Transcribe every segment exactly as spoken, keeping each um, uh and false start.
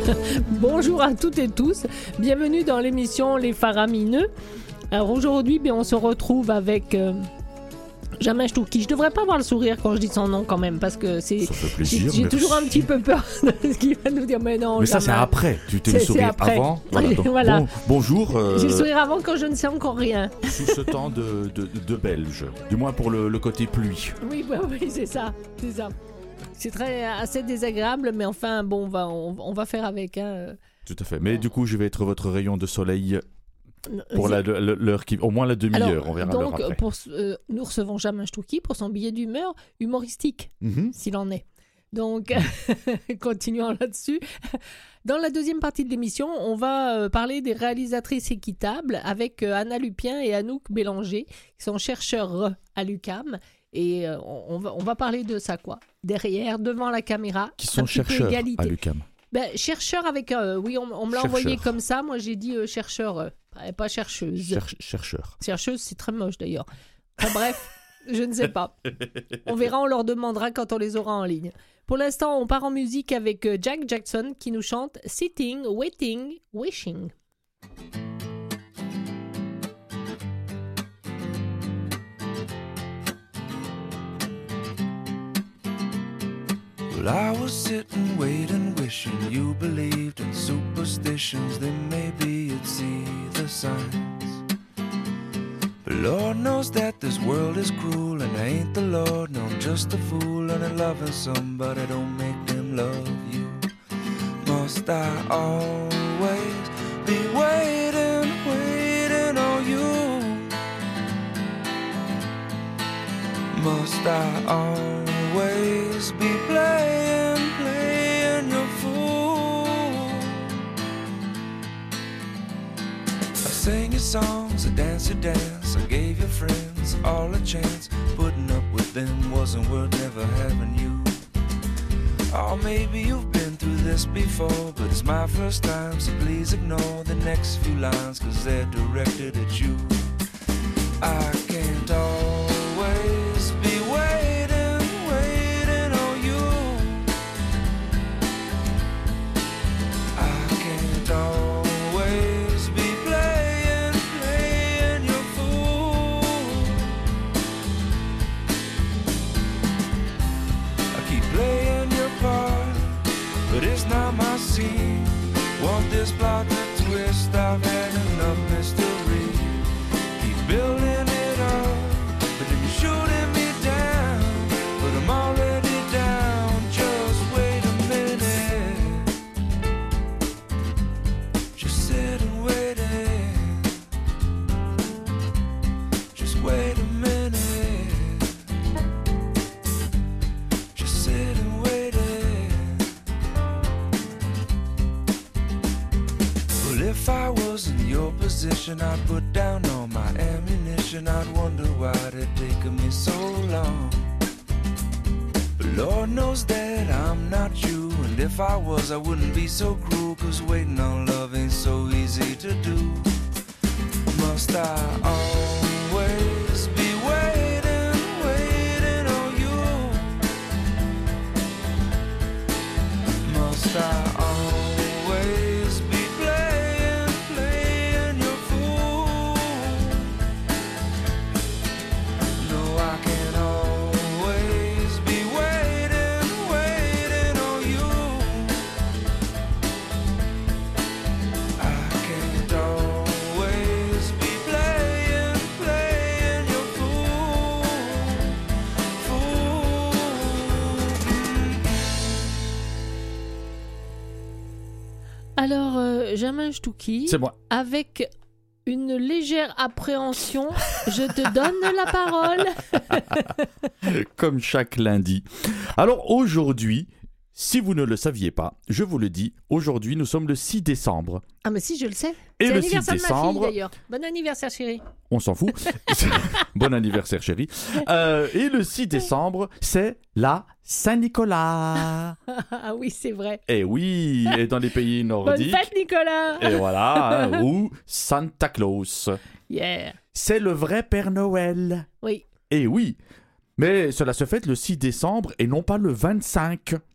Bonjour à toutes et tous, bienvenue dans l'émission Les Faramineux. Alors aujourd'hui, bien, on se retrouve avec euh, Jamin Stouki. Je devrais pas avoir le sourire quand je dis son nom quand même, parce que c'est, ça fait plaisir, j'ai, j'ai toujours un merci. petit peu peur de ce qu'il va nous dire, mais non. Mais ça, Jamin. c'est après. Tu t'es C'est- le sourire c'est après. avant. Voilà, donc, Voilà. bon- bonjour. euh, J'ai le sourire avant quand je ne sais encore rien. Sous ce temps de, de, de Belge. Du moins pour le, le côté pluie. Oui, bah, oui, c'est ça, c'est ça. C'est très assez désagréable, mais enfin, bon, on va, on, on va faire avec. Hein. Tout à fait. Mais du coup, je vais être votre rayon de soleil pour C'est- la, le- l'heure qui... Au moins la demi-heure, Alors, on verra l'heure donc, après. pour, euh, nous recevons Jamin Stouki pour son billet d'humeur humoristique, Mhm. s'il en est. Donc, continuons là-dessus. Dans la deuxième partie de l'émission, on va euh, parler des réalisatrices équitables avec euh, Anna Lupien et Anouk Bélanger, qui sont chercheurs à l'U Q A M. Et euh, on, on va, on va parler de ça, quoi. Derrière, devant la caméra. Qui un sont petit peu chercheurs égalité. à l'U Q A M. Ben, chercheur avec... euh, oui, on, on me l'a Chercheur. envoyé comme ça. Moi, j'ai dit euh, chercheur, euh, pas chercheuse. Cher- chercheurs. Chercheuse, c'est très moche d'ailleurs. Enfin, bref, je ne sais pas. On verra, on leur demandera quand on les aura en ligne. Pour l'instant, on part en musique avec euh, Jack Jackson qui nous chante Sitting, Waiting, Wishing. Well, I was sitting, waiting, wishing you believed in superstitions. Then maybe you'd see the signs. But Lord knows that this world is cruel, and I ain't the Lord. No, I'm just a fool, and I'm loving somebody don't make them love you. Must I always be waiting, waiting on you? Must I always be playing, playing your fool? I sang your songs, I danced your dance, I gave your friends all a chance. Putting up with them wasn't worth never having you. Oh, maybe you've been through this before, but it's my first time, so please ignore the next few lines, cause they're directed at you. I can't always be waiting, waiting on you. I can't always be playing, playing your fool. I keep playing your part, but it's not my scene. Want this plot to twist, I've had enough mystery. Keep building it up, but then you're shooting me down. But I'm already down, just wait a minute. Just sit and wait it. Just wait a minute. Just sit and wait it. Well, if I was in your position, I'd put down all my ammunition. I'd wonder why it taken me so long. But Lord knows that I'm not you, and if I was, I wouldn't be so cruel, cause waiting on love ain't so easy to do. Must I always be waiting, waiting on you? Must I always be playing, playing your fool? No, I can't always be waiting, waiting on you. I can't always be playing, playing your fool, fool. Alors, euh, Jamin Stouki, C'est moi. avec une légère appréhension, je te donne la parole. Comme chaque lundi. Alors aujourd'hui, si vous ne le saviez pas, je vous le dis, aujourd'hui nous sommes le six décembre. Ah, mais si, je le sais. Et C'est le six l'anniversaire de ma fille, décembre, d'ailleurs. Bon anniversaire, chérie. on s'en fout. Bon anniversaire chérie. Euh, et le six décembre, c'est la Saint-Nicolas. Ah oui, c'est vrai. Et oui, et dans les pays Bonne nordiques. fête, Nicolas. Et voilà, hein, ou Santa Claus. Yeah. C'est le vrai Père Noël. Oui. Et oui, mais cela se fête le six décembre et non pas le vingt-cinq. Hmm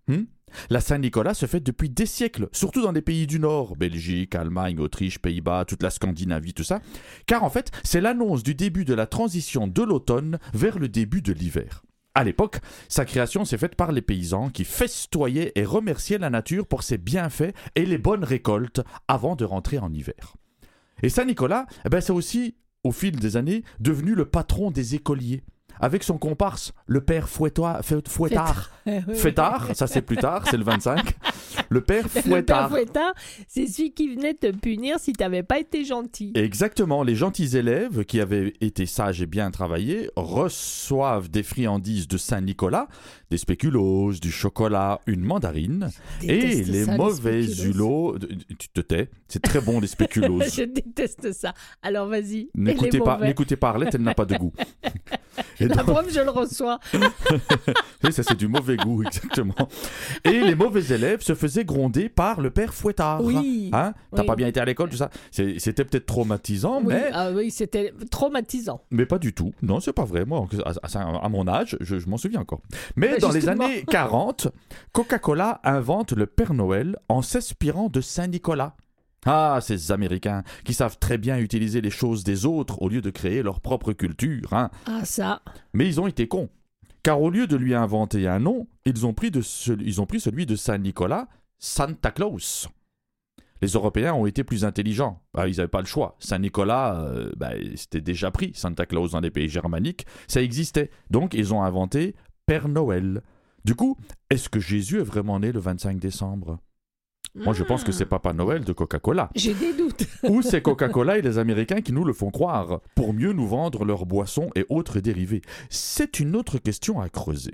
La Saint-Nicolas se fête depuis des siècles, surtout dans les pays du Nord, Belgique, Allemagne, Autriche, Pays-Bas, toute la Scandinavie, tout ça. Car en fait, c'est l'annonce du début de la transition de l'automne vers le début de l'hiver. À l'époque, sa création s'est faite par les paysans qui festoyaient et remerciaient la nature pour ses bienfaits et les bonnes récoltes avant de rentrer en hiver. Et Saint-Nicolas, eh ben, c'est aussi, au fil des années, devenu le patron des écoliers. Avec son comparse, le père Fouettoir, Fouettard. Fouettard, ça c'est plus tard, c'est le vingt-cinq. Le père Fouettard. Le père Fouettard, c'est celui qui venait te punir si tu n'avais pas été gentil. Exactement, les gentils élèves qui avaient été sages et bien travaillés reçoivent des friandises de Saint-Nicolas, des spéculoos, du chocolat, une mandarine. Et les ça, mauvais les hulots, tu te tais, c'est très bon les spéculoos. Je déteste ça. Alors vas-y. N'écoutez pas, n'écoutez pas Arlette, elle n'a pas de goût. Et la donc... preuve, je le reçois. Oui, ça c'est du mauvais goût, exactement. Et les mauvais élèves se faisaient gronder par le père Fouettard. Oui. Hein, t'as oui. pas bien été à l'école, tout ça. C'est, c'était peut-être traumatisant, oui. mais... Ah oui, c'était traumatisant. Mais pas du tout. Non, c'est pas vrai. Moi, à, à, à mon âge, je, je m'en souviens encore. Mais bah, dans justement. les années quarante, Coca-Cola invente le Père Noël en s'inspirant de Saint-Nicolas. Ah, ces Américains qui savent très bien utiliser les choses des autres au lieu de créer leur propre culture. Hein. Ah, ça. Mais ils ont été cons. Car au lieu de lui inventer un nom, ils ont pris, de ce, ils ont pris celui de Saint-Nicolas, Santa Claus. Les Européens ont été plus intelligents. Bah, ils n'avaient pas le choix. Saint-Nicolas, euh, bah, c'était déjà pris. Santa Claus dans les pays germaniques, ça existait. Donc, ils ont inventé Père Noël. Du coup, est-ce que Jésus est vraiment né le vingt-cinq décembre ? Moi, je pense que c'est Papa Noël de Coca-Cola. J'ai des doutes. Ou c'est Coca-Cola et les Américains qui nous le font croire, pour mieux nous vendre leurs boissons et autres dérivés. C'est une autre question à creuser.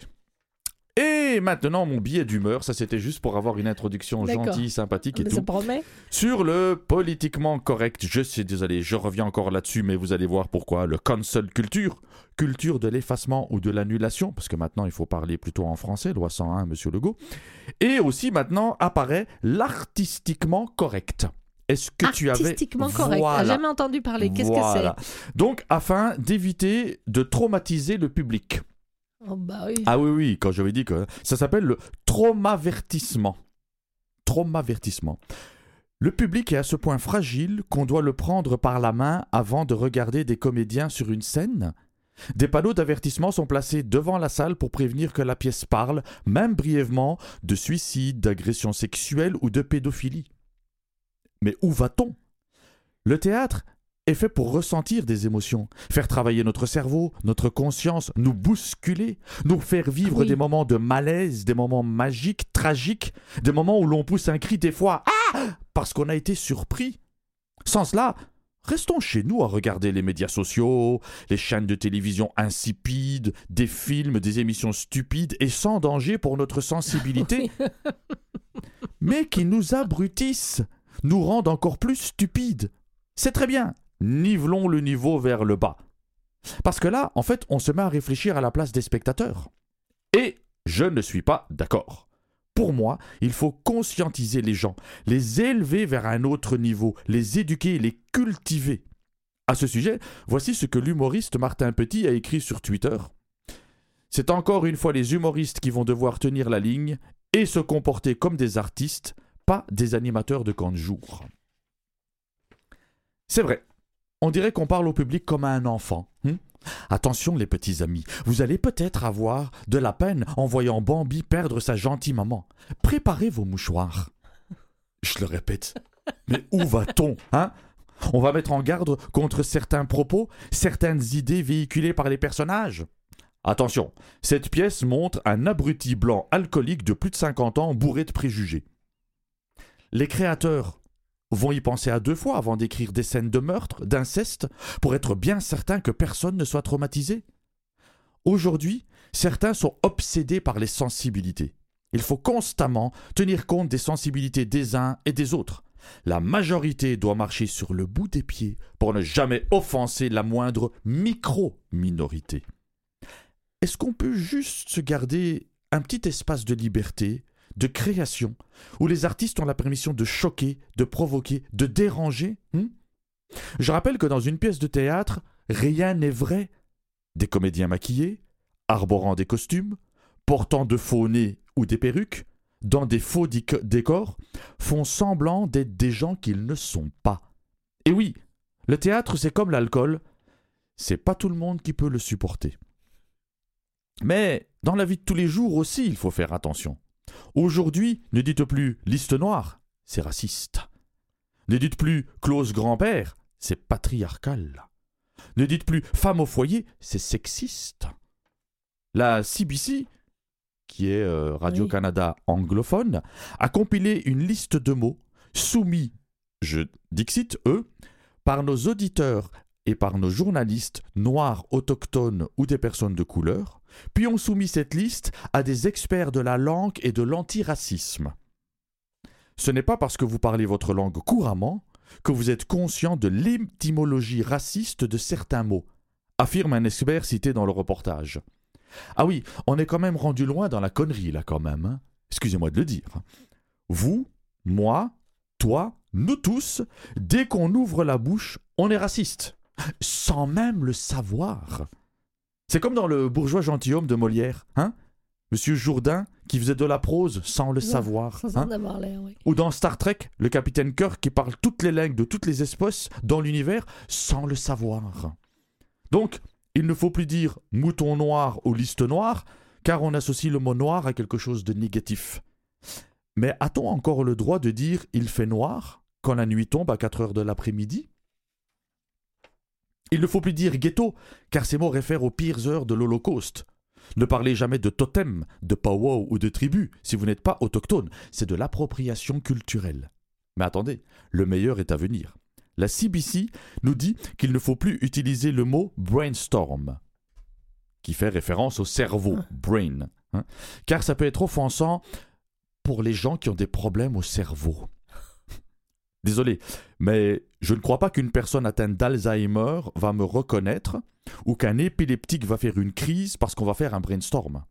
Et maintenant, mon billet d'humeur, ça c'était juste pour avoir une introduction D'accord. gentille, sympathique et mais tout. Ça promet. Sur le politiquement correct, je suis désolé, je reviens encore là-dessus, mais vous allez voir pourquoi. Le cancel culture, culture de l'effacement ou de l'annulation, parce que maintenant il faut parler plutôt en français, loi cent un, Monsieur Legault. Et aussi maintenant apparaît l'artistiquement correct. Est-ce que tu avais... Artistiquement correct, voilà. Jamais entendu parler, qu'est-ce voilà. que c'est ? Donc, afin d'éviter de traumatiser le public. Oh bah oui. Ah oui, oui, quand j'avais dit que ça s'appelle le traumavertissement. Traumavertissement. Le public est à ce point fragile qu'on doit le prendre par la main avant de regarder des comédiens sur une scène. Des panneaux d'avertissement sont placés devant la salle pour prévenir que la pièce parle, même brièvement, de suicide, d'agression sexuelle ou de pédophilie. Mais où va-t-on ? Le théâtre est fait pour ressentir des émotions, faire travailler notre cerveau, notre conscience, nous bousculer, nous faire vivre oui. des moments de malaise, des moments magiques, tragiques, des moments où l'on pousse un cri des fois « Ah !» parce qu'on a été surpris. Sans cela, restons chez nous à regarder les médias sociaux, les chaînes de télévision insipides, des films, des émissions stupides et sans danger pour notre sensibilité, mais qui nous abrutissent, nous rendent encore plus stupides. C'est très bien. Nivelons le niveau vers le bas. Parce que là, en fait, on se met à réfléchir à la place des spectateurs. Et je ne suis pas d'accord. Pour moi, il faut conscientiser les gens, les élever vers un autre niveau, les éduquer, les cultiver. À ce sujet, voici ce que l'humoriste Martin Petit a écrit sur Twitter. C'est encore une fois les humoristes qui vont devoir tenir la ligne et se comporter comme des artistes, pas des animateurs de camp de jour. C'est vrai. On dirait qu'on parle au public comme à un enfant. Hum? Attention les petits amis, vous allez peut-être avoir de la peine en voyant Bambi perdre sa gentille maman. Préparez vos mouchoirs. Je le répète, mais où va-t-on, hein ? On va mettre en garde contre certains propos, certaines idées véhiculées par les personnages. Attention, cette pièce montre un abruti blanc alcoolique de plus de cinquante ans bourré de préjugés. Les créateurs vont y penser à deux fois avant d'écrire des scènes de meurtre, d'inceste, pour être bien certains que personne ne soit traumatisé. Aujourd'hui, certains sont obsédés par les sensibilités. Il faut constamment tenir compte des sensibilités des uns et des autres. La majorité doit marcher sur le bout des pieds pour ne jamais offenser la moindre micro-minorité. Est-ce qu'on peut juste se garder un petit espace de liberté, de création, où les artistes ont la permission de choquer, de provoquer, de déranger. hmm Je rappelle que dans une pièce de théâtre, rien n'est vrai. Des comédiens maquillés, arborant des costumes, portant de faux nez ou des perruques, dans des faux dic- décors, font semblant d'être des gens qu'ils ne sont pas. Et oui, le théâtre, c'est comme l'alcool, c'est pas tout le monde qui peut le supporter. Mais dans la vie de tous les jours aussi, il faut faire attention. Aujourd'hui, ne dites plus « liste noire », c'est raciste. Ne dites plus « clause grand-père », c'est patriarcal. Ne dites plus « femme au foyer », c'est sexiste. La C B C, qui est euh, Radio-Canada oui. anglophone, a compilé une liste de mots soumis, je dixit eux, par nos auditeurs et par nos journalistes noirs, autochtones ou des personnes de couleur, puis ont soumis cette liste à des experts de la langue et de l'antiracisme. Ce n'est pas parce que vous parlez votre langue couramment que vous êtes conscient de l'étymologie raciste de certains mots, affirme un expert cité dans le reportage. Ah oui, on est quand même rendu loin dans la connerie là quand même, hein. Excusez-moi de le dire. Vous, moi, toi, nous tous, dès qu'on ouvre la bouche, on est raciste, sans même le savoir. C'est comme dans le bourgeois gentilhomme de Molière, hein, Monsieur Jourdain qui faisait de la prose sans le ouais, savoir. Sans hein. en avoir l'air, oui. Ou dans Star Trek, le capitaine Kirk qui parle toutes les langues de toutes les espèces dans l'univers sans le savoir. Donc, il ne faut plus dire mouton noir ou liste noire, car on associe le mot noir à quelque chose de négatif. Mais a-t-on encore le droit de dire il fait noir quand la nuit tombe à quatre heures de l'après-midi ? Il ne faut plus dire ghetto, car ces mots réfèrent aux pires heures de l'Holocauste. Ne parlez jamais de totem, de powwow ou de tribu si vous n'êtes pas autochtone. C'est de l'appropriation culturelle. Mais attendez, le meilleur est à venir. La C B C nous dit qu'il ne faut plus utiliser le mot brainstorm, qui fait référence au cerveau, brain, hein, car ça peut être offensant pour les gens qui ont des problèmes au cerveau. Désolé, mais je ne crois pas qu'une personne atteinte d'Alzheimer va me reconnaître ou qu'un épileptique va faire une crise parce qu'on va faire un brainstorm.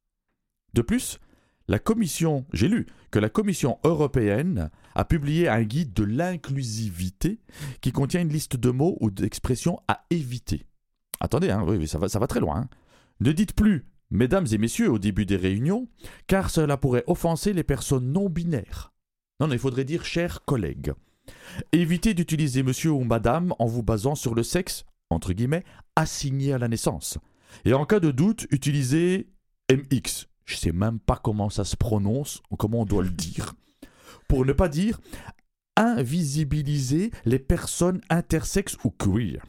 De plus, la commission, j'ai lu que la Commission européenne a publié un guide de l'inclusivité qui contient une liste de mots ou d'expressions à éviter. Attendez, hein, oui, ça va, ça va très loin. Hein. Ne dites plus « mesdames et messieurs » au début des réunions, car cela pourrait offenser les personnes non binaires. Non, non, il faudrait dire « chers collègues ». Évitez d'utiliser monsieur ou madame en vous basant sur le sexe, entre guillemets, assigné à la naissance. Et en cas de doute, utilisez M X. Je ne sais même pas comment ça se prononce ou comment on doit le dire. Pour ne pas dire invisibiliser les personnes intersexes ou queer.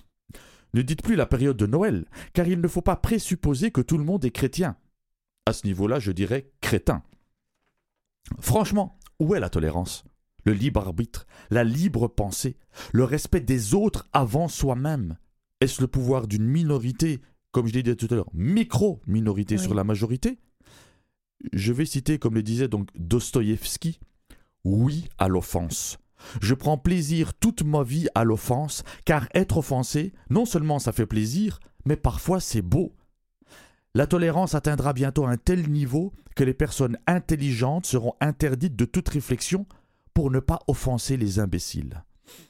Ne dites plus la période de Noël, car il ne faut pas présupposer que tout le monde est chrétien. À ce niveau-là, je dirais crétin. Franchement, où est la tolérance ? Le libre arbitre, la libre pensée, le respect des autres avant soi-même. Est-ce le pouvoir d'une minorité, comme je l'ai dit tout à l'heure, micro-minorité oui. sur la majorité ? Je vais citer, comme le disait donc Dostoïevski, « Oui à l'offense. Je prends plaisir toute ma vie à l'offense, car être offensé, non seulement ça fait plaisir, mais parfois c'est beau. La tolérance atteindra bientôt un tel niveau que les personnes intelligentes seront interdites de toute réflexion pour ne pas offenser les imbéciles.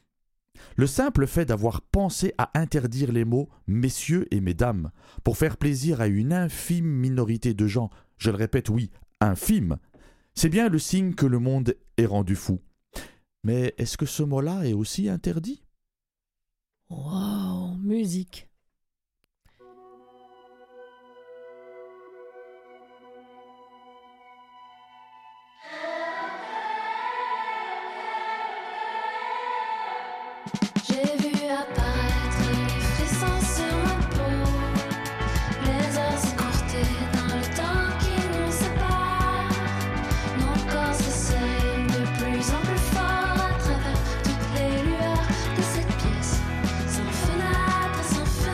Le simple fait d'avoir pensé à interdire les mots « messieurs » et « mesdames » pour faire plaisir à une infime minorité de gens, je le répète, oui, infime, c'est bien le signe que le monde est rendu fou. Mais est-ce que ce mot-là est aussi interdit ? Wow, musique. Sans fenêtre, sans fenêtre.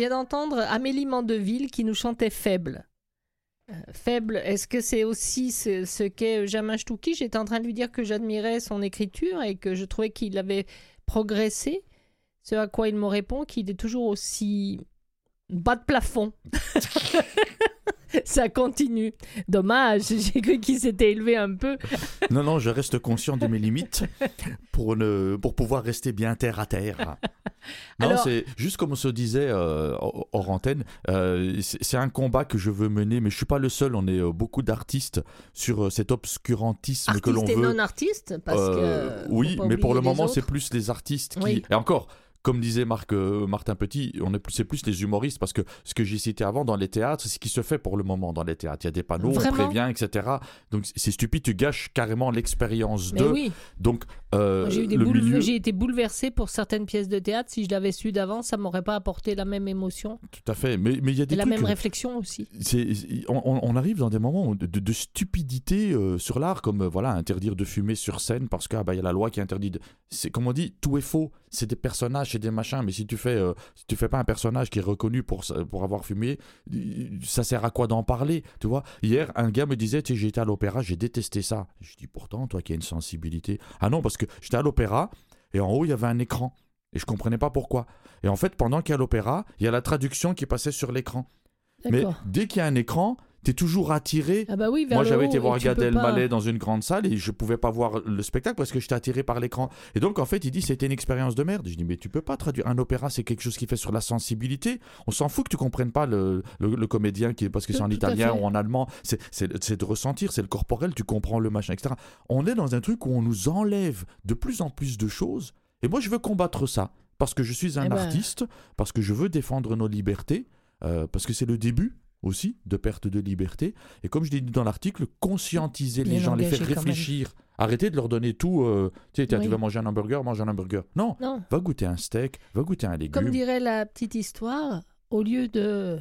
vient d'entendre Amélie Mandeville qui nous chantait Faible. Euh, Faible, est-ce que c'est aussi ce, ce qu'est Jamin Stouki? J'étais en train de lui dire que j'admirais son écriture et que je trouvais qu'il avait progressé. Ce à quoi il me répond qu'il est toujours aussi bas de plafond. Ça continue. Dommage, j'ai cru qu'il s'était élevé un peu. Non, non, je reste conscient de mes limites pour, ne, pour pouvoir rester bien terre à terre. Non, Alors... c'est juste comme on se disait euh, hors antenne, euh, c'est, c'est un combat que je veux mener, mais je ne suis pas le seul, on est euh, beaucoup d'artistes sur euh, cet obscurantisme artiste que l'on et veut. non-artiste, parce euh, que... Oui, mais pour le moment, autres. c'est plus les artistes qui... Oui. Et encore... Comme disait Marc, euh, Martin Petit, on est plus, c'est plus les humoristes, parce que ce que j'ai cité avant dans les théâtres, c'est ce qui se fait pour le moment dans les théâtres. Il y a des panneaux, Vraiment? on prévient, et cetera. Donc c'est stupide, tu gâches carrément l'expérience Mais de... oui. Donc, euh, Moi, j'ai, eu des le boule... milieu... j'ai été bouleversée pour certaines pièces de théâtre. Si je l'avais su d'avance, ça ne m'aurait pas apporté la même émotion. Tout à fait, mais mais il y a des et la trucs... même réflexion aussi. C'est, on, on arrive dans des moments de, de, de stupidité euh, sur l'art, comme euh, voilà, interdire de fumer sur scène parce qu'il ah, bah, y a la loi qui interdit... De... C'est, comme on dit, tout est faux. C'est des personnages, c'est des machins, mais si tu fais, euh, si tu fais pas un personnage qui est reconnu pour, pour avoir fumé, ça sert à quoi d'en parler, tu vois? Hier, un gars me disait, tu sais, j'ai été à l'opéra, j'ai détesté ça. Je dis, pourtant, toi qui as une sensibilité... Ah non, parce que j'étais à l'opéra, et en haut, il y avait un écran, et je comprenais pas pourquoi. Et en fait, pendant qu'il y a l'opéra, il y a la traduction qui passait sur l'écran. D'accord. Mais dès qu'il y a un écran, t'es toujours attiré. Ah bah oui, vers Moi, le j'avais haut, été voir et tu Gad peux Elmaleh pas- dans une grande salle et je pouvais pas voir le spectacle parce que j'étais attiré par l'écran. Et donc, en fait, il dit c'était une expérience de merde. Je dis mais tu peux pas traduire un opéra, c'est quelque chose qui fait sur la sensibilité. On s'en fout que tu comprennes pas le, le, le comédien qui parce que Tout- c'est en tout à italien fait. ou en allemand. C'est, c'est, c'est de ressentir, c'est le corporel, tu comprends le machin, et cetera. On est dans un truc où on nous enlève de plus en plus de choses. Et moi, je veux combattre ça parce que je suis un Eh ben. artiste, parce que je veux défendre nos libertés, euh, parce que c'est le début aussi de perte de liberté. Et comme je l'ai dit dans l'article, conscientiser les Bien gens, les engagé faire quand même. réfléchir. Arrêtez de leur donner tout. Euh, tu sais, tiens, Oui. tu vas manger un hamburger, mange un hamburger. Non, Non, va goûter un steak, va goûter un légume. comme dirait la petite histoire, au lieu de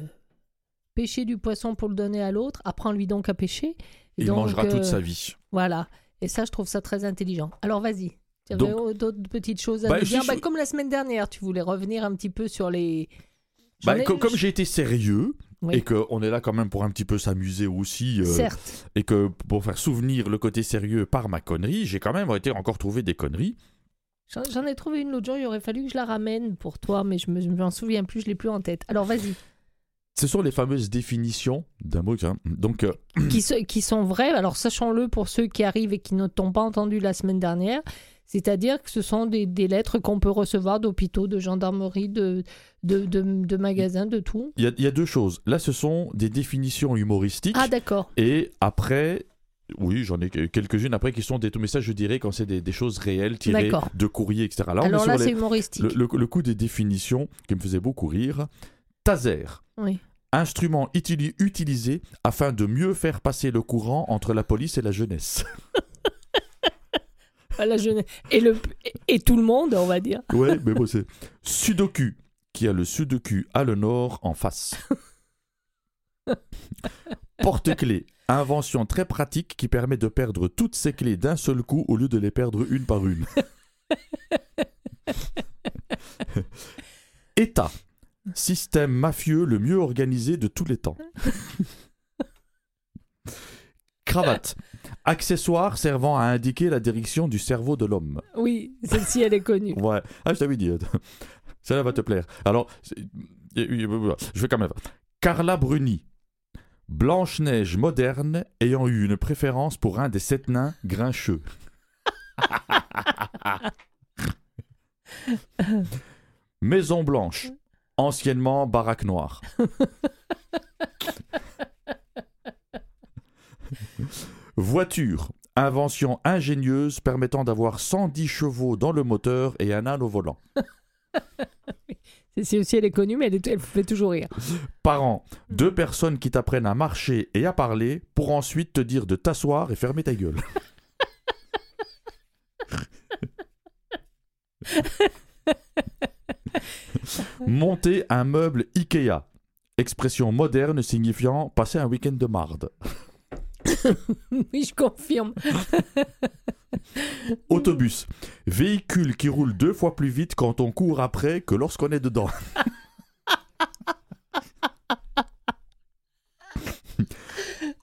pêcher du poisson pour le donner à l'autre, apprends-lui donc à pêcher. Et Il donc, mangera toute euh, sa vie. Voilà. Et ça, je trouve ça très intelligent. Alors, vas-y. Tu avais Donc- d'autres petites choses à Bah, nous dire. je- Bah, comme la semaine dernière, tu voulais revenir un petit peu sur les... Bah, J'en ai- co- comme j'ai été sérieux, Oui. et qu'on est là quand même pour un petit peu s'amuser aussi, euh, Certes. et que pour faire souvenir le côté sérieux par ma connerie, j'ai quand même été encore trouvé des conneries. J'en j'en ai trouvé une l'autre jour, il aurait fallu que je la ramène pour toi, mais je me, je m'en souviens plus, je l'ai plus en tête. Alors vas-y. Ce sont les fameuses définitions d'un mot. Hein. Donc, euh, qui, se- qui sont vraies, alors sachons-le pour ceux qui arrivent et qui ne t'ont pas entendu la semaine dernière, c'est-à-dire que ce sont des, des lettres qu'on peut recevoir d'hôpitaux, de gendarmerie, de, de, de, de magasins, de tout. il y, a- il y a deux choses. Là, ce sont des définitions humoristiques. Ah d'accord. Et après, oui, j'en ai quelques-unes après qui sont des messages, je dirais, quand c'est des, des choses réelles tirées D'accord. de courriers, et cetera. Là, on alors est là, sur c'est les- humoristique. le, le- le coup des définitions qui me faisait beaucoup rire. Taser. Oui. Instrument utili- utilisé afin de mieux faire passer le courant entre la police et la jeunesse. Voilà, je... et, le... et tout le monde, on va dire. Ouais, mais bon, c'est Sudoku, qui a le Sudoku à le nord en face. Porte-clés, invention très pratique qui permet de perdre toutes ses clés d'un seul coup au lieu de les perdre une par une. État, système mafieux le mieux organisé de tous les temps. Cravate, accessoire servant à indiquer la direction du cerveau de l'homme. Oui, celle-ci, elle est connue. Ouais, ah, je t'avais dit. Celle-là va te plaire. Alors, c'est- je vais quand même. Carla Bruni, Blanche-Neige moderne ayant eu une préférence pour un des sept nains grincheux. Maison Blanche, anciennement baraque noire. Voiture, invention ingénieuse permettant d'avoir cent dix chevaux dans le moteur et un âne au volant. C'est aussi, elle est connue, mais elle, est- elle fait toujours rire. Parents, deux personnes qui t'apprennent à marcher et à parler pour ensuite te dire de t'asseoir et fermer ta gueule. Monter un meuble Ikea. Expression moderne signifiant passer un week-end de marde. Oui, je confirme. Autobus. Véhicule qui roule deux fois plus vite quand on court après que lorsqu'on est dedans.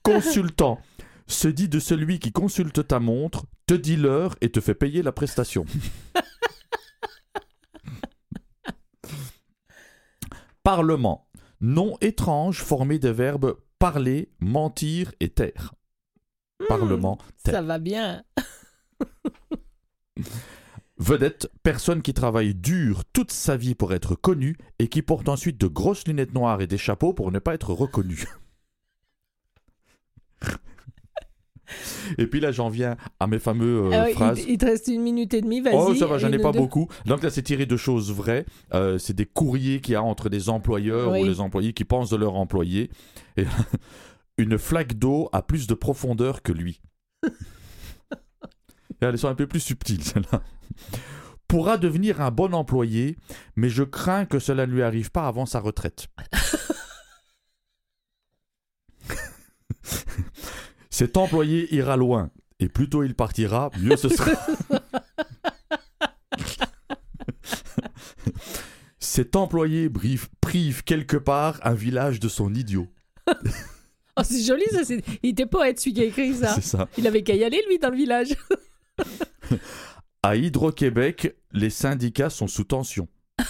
Consultant se dit de celui qui consulte ta montre, te dit l'heure et te fait payer la prestation. Parlement. Nom étrange formé des verbes parler, mentir et taire. Parlement, taire. Ça va bien. Vedette, personne qui travaille dur toute sa vie pour être connue et qui porte ensuite de grosses lunettes noires et des chapeaux pour ne pas être reconnue. Et puis là, j'en viens à mes fameux euh, Ah ouais, phrases. Il, il te reste une minute et demie, vas-y. Oh, ça va, j'en ai Une, pas deux. beaucoup. Donc là, c'est tiré de choses vraies. Euh, c'est des courriers qu'il y a entre des employeurs Oui. ou les employés qui pensent de leurs employés. Et une flaque d'eau a plus de profondeur que lui. Et elles sont un peu plus subtiles, celles-là. Pourra devenir un bon employé, mais je crains que cela ne lui arrive pas avant sa retraite. Cet employé ira loin, et plus tôt il partira, mieux ce sera. Cet employé prive, prive quelque part un village de son idiot. Oh, c'est joli, ça. C'est... Il était poète, celui qui a écrit ça. C'est ça. Il avait qu'à y aller, lui, dans le village. À Hydro-Québec, les syndicats sont sous tension.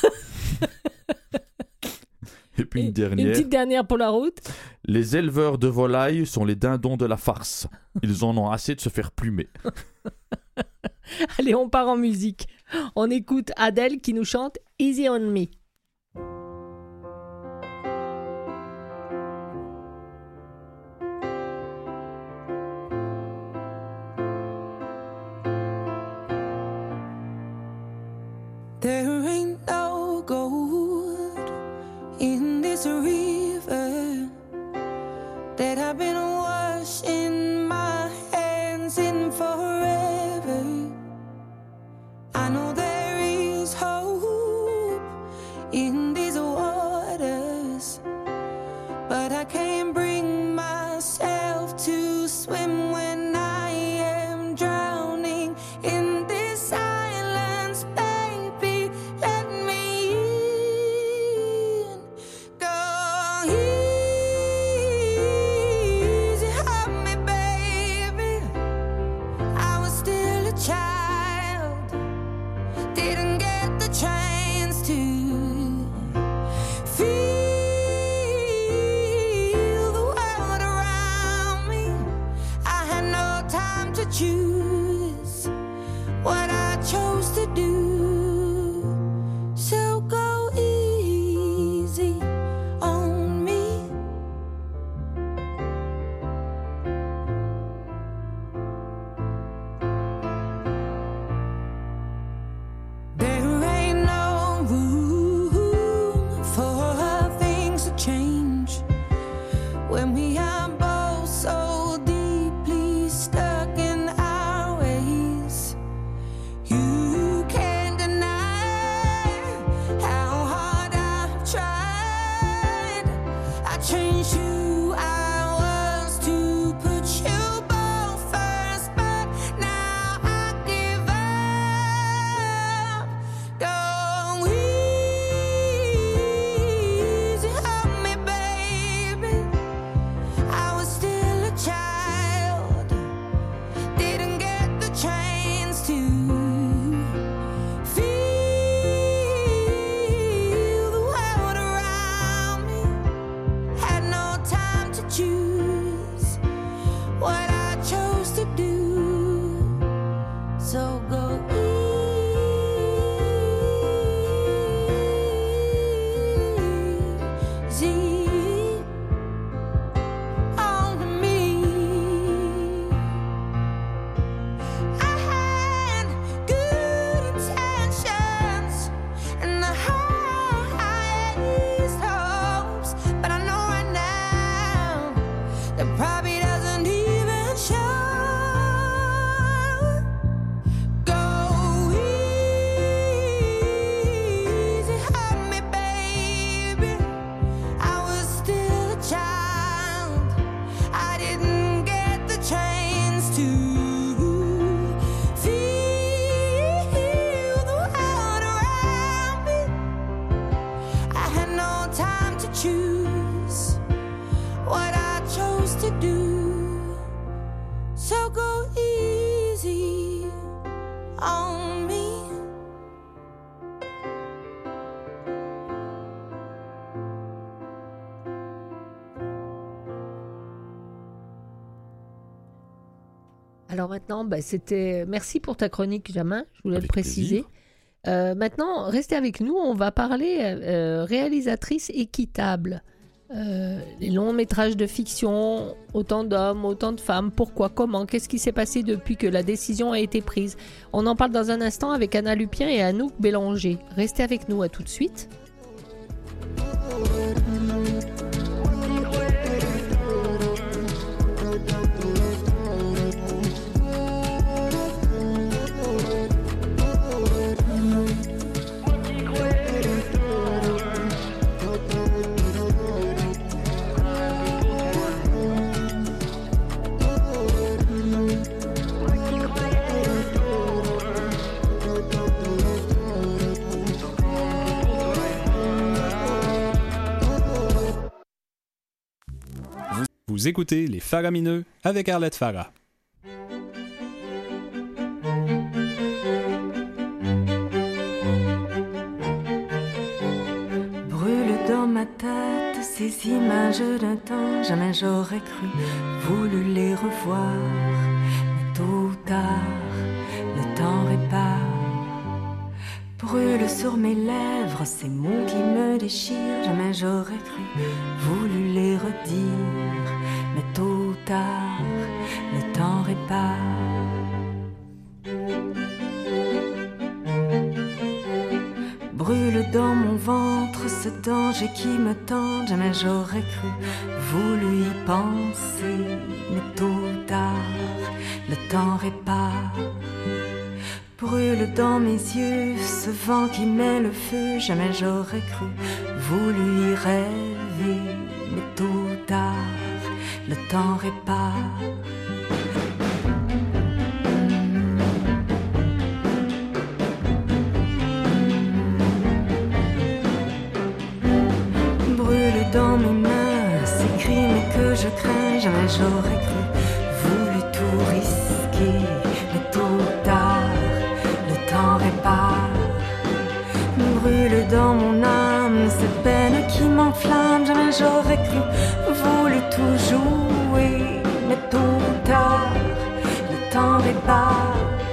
Et puis une dernière. Une petite dernière pour la route. Les éleveurs de volailles sont les dindons de la farce. Ils en ont assez de se faire plumer. Allez, on part en musique. On écoute Adele qui nous chante Easy on Me. There ain't no gold in this river that I've been washing my hands in forever. I know there is hope in these waters, but I can't bring myself to swim when I am drowning in this silence. Baby, let me in. Go easy on me, baby. I was still a child, didn't get the chance to feel the world around me. I had no time to choose what I chose to do. So go easy on me. There ain't no room for things to change when we are both so deeply stuck in our ways. You can't deny how hard I've tried. I changed who I was to put you both first, but now I give up. Go easy on me, baby. I was Alors maintenant, bah, c'était... Merci pour ta chronique, Jamin, je voulais Avec le préciser. Euh, maintenant, restez avec nous, on va parler euh, réalisatrice équitable. Euh, les longs métrages de fiction, autant d'hommes, autant de femmes, pourquoi, comment, qu'est-ce qui s'est passé depuis que la décision a été prise. On en parle dans un instant avec Anna Lupien et Anouk Bélanger. Restez avec nous, à tout de suite. Vous écoutez Les Faramineux avec Arlette Farah. Brûle dans ma tête ces images d'un temps, jamais j'aurais cru, voulu les revoir. Mais tôt ou tard, le temps répare. Brûle sur mes lèvres ces mots qui me déchirent, jamais j'aurais cru, voulu les redire. Mais tôt ou tard, le temps répare. Brûle dans mon ventre ce danger qui me tend, jamais j'aurais cru, voulu y penser. Mais tôt ou tard, le temps répare. Brûle dans mes yeux ce vent qui met le feu, jamais j'aurais cru, voulu y rêver. Mais tôt ou tard, le temps répare. Brûle dans mes mains ces crimes que je crains, jamais j'aurais cru, voulu tout risquer. Mais tôt ou tard, le temps répare. Brûle dans mon âme cette peine qui m'enflamme, jamais j'aurais cru, voulu tout jouer. Mais tôt ou tard, le temps répare.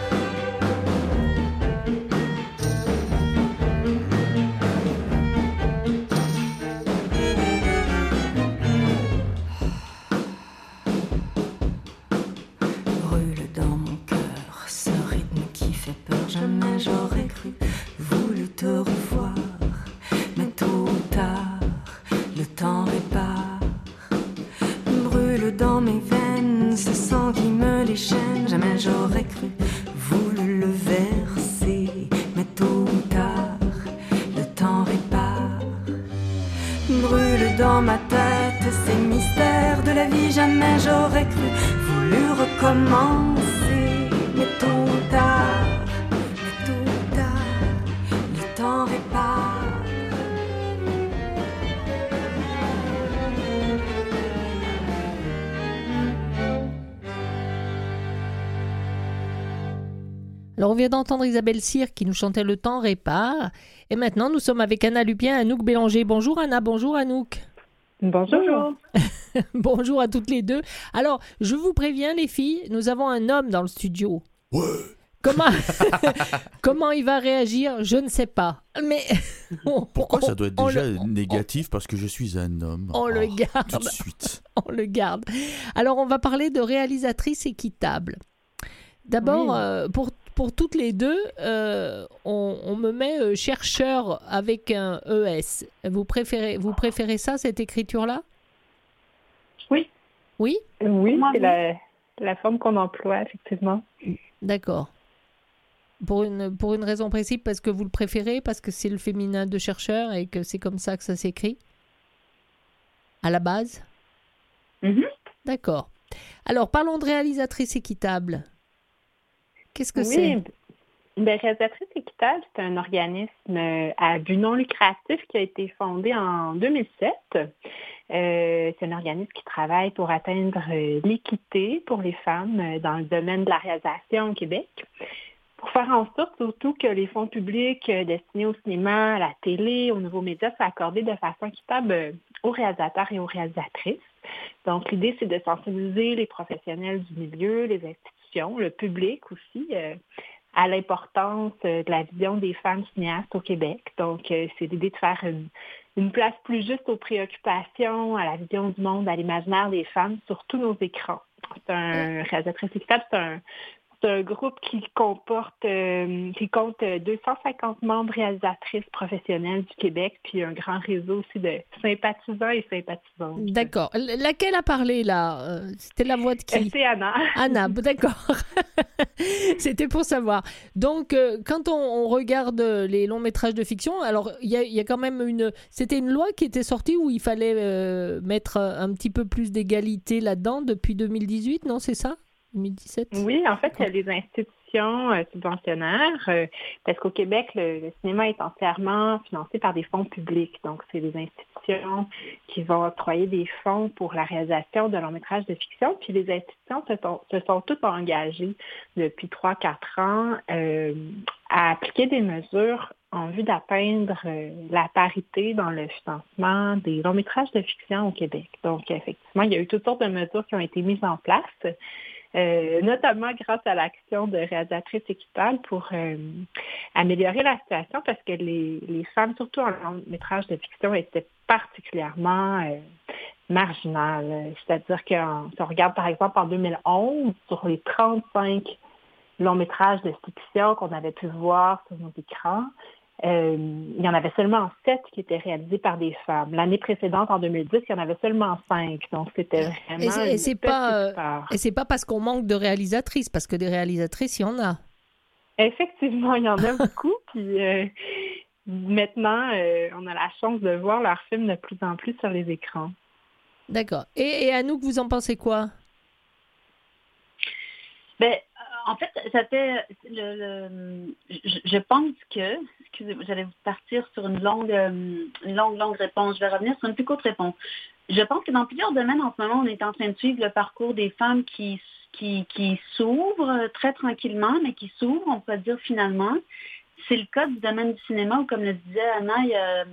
Brûle dans mon cœur ce rythme qui fait peur, jamais j'aurais cru, voulu te revoir. Mais tôt ou tard, le temps répare. Brûle dans mes veines ce sang qui me déchaîne, jamais j'aurais cru, voulu le verser. Mais tôt ou tard, le temps répare. Brûle dans ma tête ces mystères de la vie, jamais j'aurais cru, voulu recommencer. Mais tôt ou tard, mais tôt ou tard, le temps répare. Alors, on vient d'entendre Isabelle Cyr qui nous chantait Le temps répare. Et maintenant, nous sommes avec Anna Lupien et Anouk Bélanger. Bonjour Anna, bonjour Anouk. Bonjour. Bonjour à toutes les deux. Alors, je vous préviens les filles, nous avons un homme dans le studio. Ouais. Comment, comment il va réagir, je ne sais pas. Mais on- Pourquoi on- ça doit être on déjà le- on- négatif parce que je suis un homme. On le Oh, garde. Tout de suite. On le garde. Alors, on va parler de réalisatrice équitable. D'abord, Oui. euh, pour, pour toutes les deux, euh, on, on me met euh, chercheur avec un E S. Vous préférez, vous préférez ça, cette écriture-là? Oui. Oui? Oui, Moi, c'est oui. la, la forme qu'on emploie, effectivement. D'accord. Pour une, pour une raison précise, parce que vous le préférez, parce que c'est le féminin de chercheur et que c'est comme ça que ça s'écrit? À la base? Mhm. D'accord. Alors, parlons de réalisatrice équitable. Qu'est-ce que Oui, c'est? ben, Réalisatrice équitable, c'est un organisme euh, à but non lucratif qui a été fondé en deux mille sept. Euh, c'est un organisme qui travaille pour atteindre euh, l'équité pour les femmes euh, dans le domaine de la réalisation au Québec, pour faire en sorte surtout que les fonds publics euh, destinés au cinéma, à la télé, aux nouveaux médias soient accordés de façon équitable euh, aux réalisateurs et aux réalisatrices. Donc, l'idée, c'est de sensibiliser les professionnels du milieu, les institutions, le public aussi, euh, à l'importance euh, de la vision des femmes cinéastes au Québec. Donc, euh, c'est l'idée de faire une, une place plus juste aux préoccupations, à la vision du monde, à l'imaginaire des femmes sur tous nos écrans. C'est un réalisatrice équitable, c'est un, c'est un groupe qui comporte, euh, qui compte deux cent cinquante membres réalisatrices professionnelles du Québec, puis un grand réseau aussi de sympathisants et sympathisantes. D'accord. L- Laquelle a parlé là? Euh, C'était la voix de Euh, qui? C'est Anna. Anna, b- d'accord. C'était pour savoir. Donc, euh, quand on, on regarde euh, les longs métrages de fiction, alors il y a, il y a quand même une... C'était une loi qui était sortie où il fallait euh, mettre euh, un petit peu plus d'égalité là-dedans depuis deux mille dix-huit, non, c'est ça? deux mille dix-sept? Oui, en fait, il y a les institutions euh, subventionnaires, euh, parce qu'au Québec, le, le cinéma est entièrement financé par des fonds publics. Donc, c'est les institutions qui vont octroyer des fonds pour la réalisation de longs métrages de fiction. Puis les institutions se sont, se sont toutes engagées depuis trois quatre ans euh, à appliquer des mesures en vue d'atteindre euh, la parité dans le financement des longs métrages de fiction au Québec. Donc, effectivement, il y a eu toutes sortes de mesures qui ont été mises en place. Euh, notamment grâce à l'action de réalisatrices équitables pour euh, améliorer la situation parce que les, les femmes, surtout en long métrage de fiction, étaient particulièrement euh, marginales. C'est-à-dire que si on regarde par exemple en deux mille onze, sur les trente-cinq longs métrages de fiction qu'on avait pu voir sur nos écrans, Euh, il y en avait seulement sept qui étaient réalisés par des femmes. L'année précédente, en deux mille dix, il y en avait seulement cinq. Donc, c'était vraiment Et c'est, et une c'est petite pas, part. et c'est pas parce qu'on manque de réalisatrices, parce que des réalisatrices, il y en a. Effectivement, il y en a beaucoup. Puis euh, maintenant, euh, on a la chance de voir leurs films de plus en plus sur les écrans. D'accord. Et, et Anouk, vous en pensez quoi? Ben, en fait, ça fait le, le je, je pense que, excusez-moi, j'allais partir sur une longue, une longue, longue réponse. Je vais revenir sur une plus courte réponse. Je pense que dans plusieurs domaines, en ce moment, on est en train de suivre le parcours des femmes qui, qui, qui s'ouvrent très tranquillement, mais qui s'ouvrent, on peut dire finalement. C'est le cas du domaine du cinéma où, comme le disait Anna, il y a,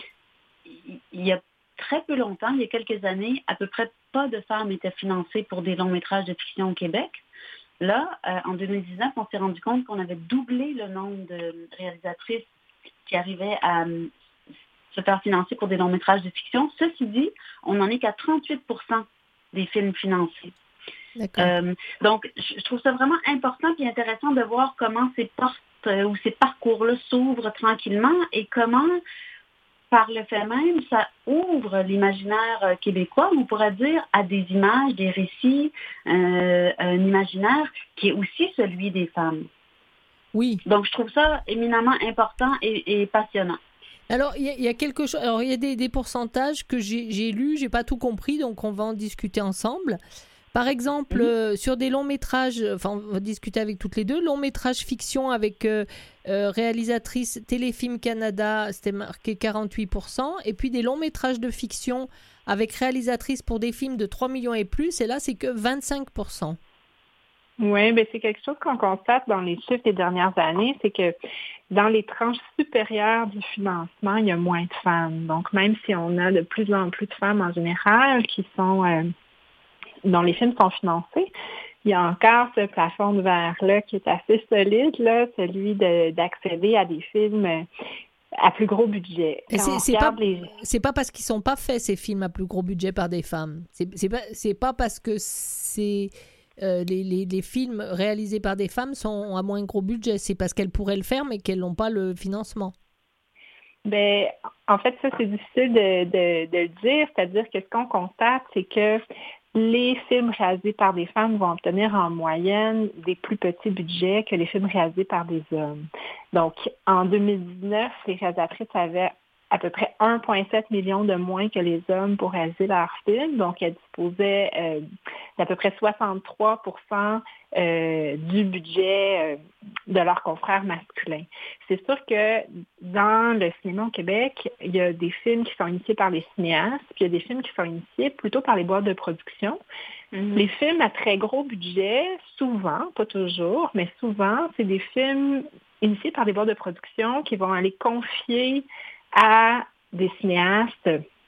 il y a très peu longtemps, il y a quelques années, à peu près pas de femmes étaient financées pour des longs métrages de fiction au Québec. Là, euh, en deux mille dix-neuf, on s'est rendu compte qu'on avait doublé le nombre de réalisatrices qui arrivaient à euh, se faire financer pour des longs métrages de fiction. Ceci dit, on n'en est qu'à trente-huit pour cent des films financés. Euh, donc, je trouve ça vraiment important et intéressant de voir comment ces portes euh, ou ces parcours-là s'ouvrent tranquillement et comment, par le fait même, ça ouvre l'imaginaire euh, québécois, on pourrait dire, à des images, des récits, euh, un imaginaire qui est aussi celui des femmes. Oui. Donc, je trouve ça éminemment important et, et passionnant. Alors, il y, y a quelque chose. Alors, il y a des, des pourcentages que j'ai, j'ai lus, j'ai pas tout compris, donc on va en discuter ensemble. Par exemple, mmh. euh, sur des longs métrages, enfin, on va discuter avec toutes les deux, longs métrages fiction avec euh, euh, réalisatrice Téléfilm Canada, c'était marqué quarante-huit pour cent, et puis des longs métrages de fiction avec réalisatrice pour des films de trois millions et plus, et là, c'est que vingt-cinq pour cent. Oui, bien, c'est quelque chose qu'on constate dans les chiffres des dernières années, c'est que dans les tranches supérieures du financement, il y a moins de femmes. Donc, même si on a de plus en plus de femmes en général qui sont... Euh, dont les films sont financés, il y a encore ce plafond de verre-là qui est assez solide, là, celui de, d'accéder à des films à plus gros budget. Et c'est, c'est, pas, les... c'est pas parce qu'ils sont pas faits, ces films à plus gros budget, par des femmes. C'est, c'est, pas, c'est pas parce que c'est, euh, les, les, les films réalisés par des femmes sont à moins gros budget. C'est parce qu'elles pourraient le faire, mais qu'elles n'ont pas le financement. Ben, en fait, ça, c'est difficile de, de, de le dire. C'est-à-dire que ce qu'on constate, c'est que les films réalisés par des femmes vont obtenir en moyenne des plus petits budgets que les films réalisés par des hommes. Donc, en deux mille dix-neuf, les réalisatrices avaient à peu près un virgule sept million de moins que les hommes pour réaliser leurs films. Donc, elles disposaient euh, d'à peu près soixante-trois pour cent euh, du budget euh, de leurs confrères masculins. C'est sûr que dans le cinéma au Québec, il y a des films qui sont initiés par les cinéastes, puis il y a des films qui sont initiés plutôt par les boîtes de production. Mm-hmm. Les films à très gros budget, souvent, pas toujours, mais souvent, c'est des films initiés par des boîtes de production qui vont aller confier à des cinéastes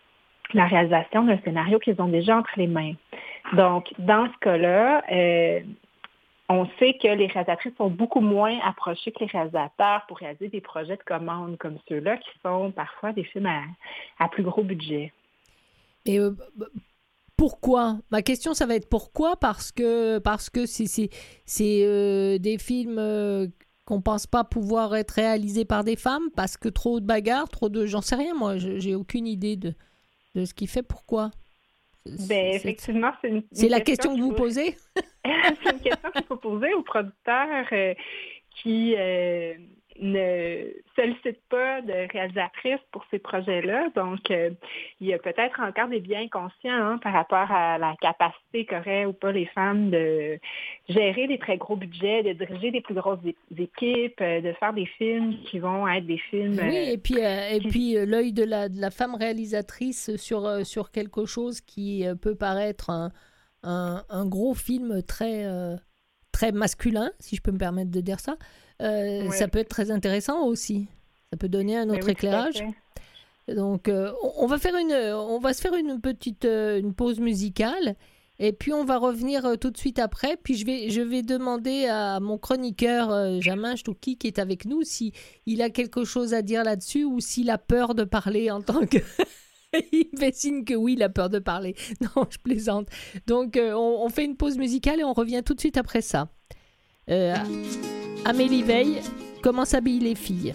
la réalisation d'un scénario qu'ils ont déjà entre les mains. Donc, dans ce cas-là, euh, on sait que les réalisatrices sont beaucoup moins approchées que les réalisateurs pour réaliser des projets de commande comme ceux-là, qui sont parfois des films à, à plus gros budget. Et euh, pourquoi? Ma question, ça va être pourquoi? Parce que parce que c'est, c'est, c'est euh, des films euh, qu'on pense pas pouvoir être réalisés par des femmes, parce que trop de bagarres, trop de... J'en sais rien, moi, je, j'ai aucune idée de, de ce qui fait pourquoi. Ben, C'est- effectivement, c'est une, C'est une la question que qu'il vous faut- posez? c'est une question qu'il faut poser aux producteurs euh, qui euh, ne sollicitent pas de réalisatrices pour ces projets-là. Donc, euh, il y a peut-être encore des biens inconscients hein, par rapport à la capacité qu'auraient ou pas les femmes de gérer des très gros budgets, de diriger des plus grosses é- équipes, euh, de faire des films qui vont être des films... Oui, euh, et puis, euh, et qui- puis euh, l'œil de la, de la femme réalisatrice sur, euh, sur quelque chose qui euh, peut paraître un, un, un gros film très, euh, très masculin, si je peux me permettre de dire ça, euh, Ouais. ça peut être très intéressant aussi. Ça peut donner un Ben autre oui, tout à éclairage. fait. Donc, euh, on, on va faire une, on va se faire une petite euh, une pause musicale. Et puis, on va revenir euh, tout de suite après. Puis, je vais, je vais demander à mon chroniqueur, euh, Jamin Stouki, qui est avec nous, si il a quelque chose à dire là-dessus ou s'il a peur de parler en tant que... Il me fait signe que oui, il a peur de parler. Non, je plaisante. Donc, euh, on, on fait une pause musicale et on revient tout de suite après ça. Euh, Amélie Veil, comment s'habillent les filles?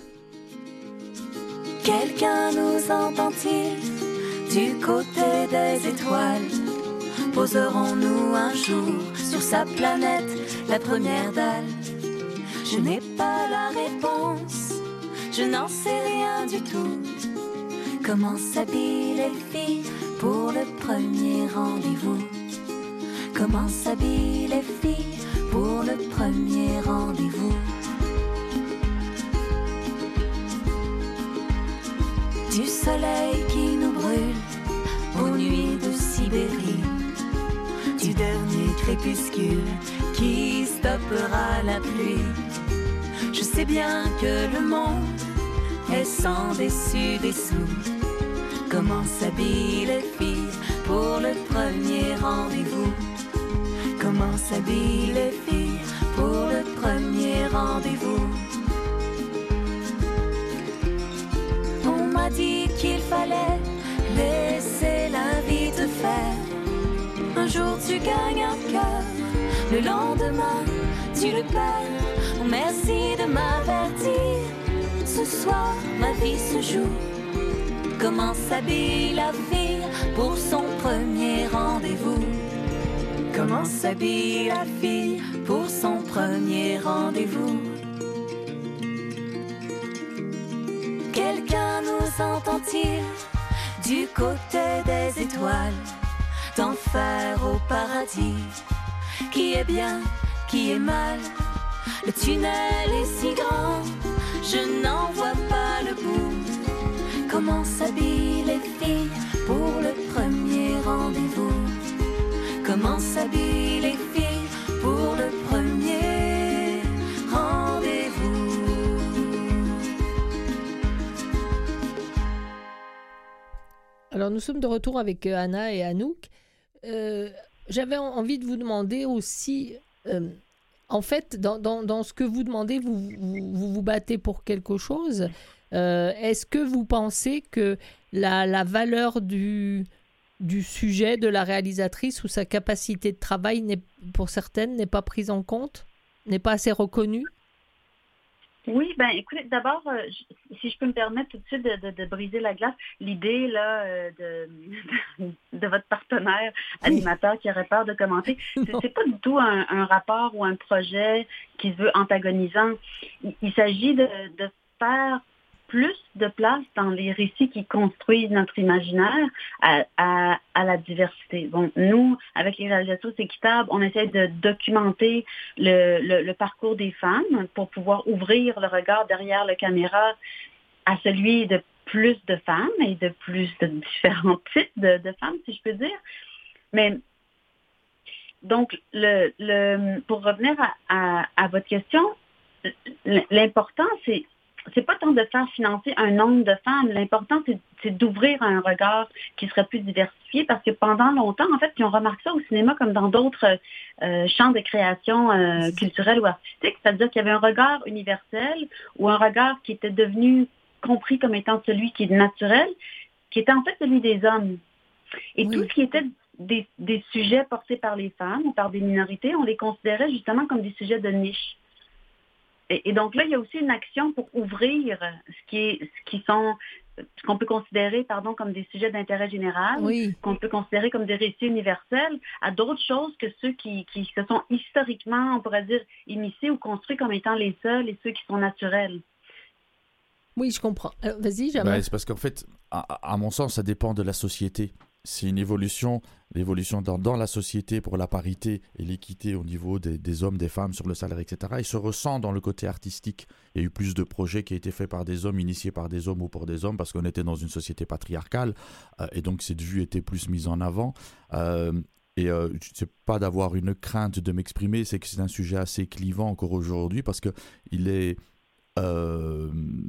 Quelqu'un nous entend-il du côté des étoiles? Poserons-nous un jour sur sa planète la première dalle? Je n'ai pas la réponse, je n'en sais rien du tout. Comment s'habillent les filles pour le premier rendez-vous? Comment s'habillent les filles pour le premier rendez-vous? Du soleil qui nous brûle aux nuits de Sibérie, du dernier crépuscule qui stoppera la pluie. Je sais bien que le monde est sans dessus-dessous. Comment s'habillent les filles pour le premier rendez-vous? Comment s'habillent les filles pour le premier rendez-vous? On m'a dit qu'il fallait laisser la vie te faire. Un jour tu gagnes un cœur, le lendemain tu le perds. Oh, merci de m'avertir, ce soir ma vie se joue. Comment s'habille la fille pour son premier rendez-vous? Comment s'habille la fille pour son premier rendez-vous? Quelqu'un nous entend-il du côté des étoiles, d'enfer au paradis? Qui est bien, qui est mal? Le tunnel est si grand, je n'en vois pas le bout. Comment s'habillent les filles pour le premier rendez-vous? Comment s'habillent les filles pour le premier rendez-vous? Alors, nous sommes de retour avec euh, Anna et Anouk. Euh, j'avais en- envie de vous demander aussi, euh, en fait, dans, dans, dans ce que vous demandez, vous vous, vous, vous battez pour quelque chose. Euh, est-ce que vous pensez que la, la valeur du, du sujet, de la réalisatrice ou sa capacité de travail, n'est, pour certaines, n'est pas prise en compte, n'est pas assez reconnue? Oui, ben écoutez, d'abord, euh, je- si je peux me permettre tout de suite de, de, de briser la glace, l'idée là euh, de, de, de votre partenaire animateur qui aurait peur de commenter, c'est, c'est pas du tout un, un rapport ou un projet qui se veut antagonisant. Il, il s'agit de, de faire plus de place dans les récits qui construisent notre imaginaire à, à, à la diversité. Bon, nous, avec les réalisatrices équitables, on essaie de documenter le, le, le parcours des femmes pour pouvoir ouvrir le regard derrière la caméra à celui de plus de femmes et de plus de différents types de, de femmes, si je peux dire. Mais donc, le, le, pour revenir à, à, à votre question, l'important, c'est c'est pas tant de faire financer un nombre de femmes. L'important, c'est, c'est d'ouvrir un regard qui serait plus diversifié parce que pendant longtemps, en fait, ils ont remarqué ça au cinéma comme dans d'autres euh, champs de création euh, culturelle ou artistique. C'est-à-dire qu'il y avait un regard universel ou un regard qui était devenu compris comme étant celui qui est naturel, qui était en fait celui des hommes. Et oui. Tout ce qui était des, des sujets portés par les femmes ou par des minorités, on les considérait justement comme des sujets de niche. Et, et donc là, il y a aussi une action pour ouvrir ce qui est, ce qui sont, ce qu'on peut considérer, pardon, comme des sujets d'intérêt général, oui. qu'on peut considérer comme des récits universels, à d'autres choses que ceux qui, qui se sont historiquement, on pourrait dire, immiscés ou construits comme étant les seuls et ceux qui sont naturels. Oui, je comprends. Alors, vas-y, Jamal. Ben, c'est parce qu'en fait, à, à mon sens, ça dépend de la société. C'est une évolution, l'évolution dans, dans la société pour la parité et l'équité au niveau des, des hommes, des femmes sur le salaire, et cetera. Il se ressent dans le côté artistique. Il y a eu plus de projets qui ont été faits par des hommes, initiés par des hommes ou pour des hommes, parce qu'on était dans une société patriarcale, euh, et donc cette vue était plus mise en avant. Euh, et euh, c'est pas d'avoir une crainte de m'exprimer, c'est que c'est un sujet assez clivant encore aujourd'hui, parce qu'il est... Euh,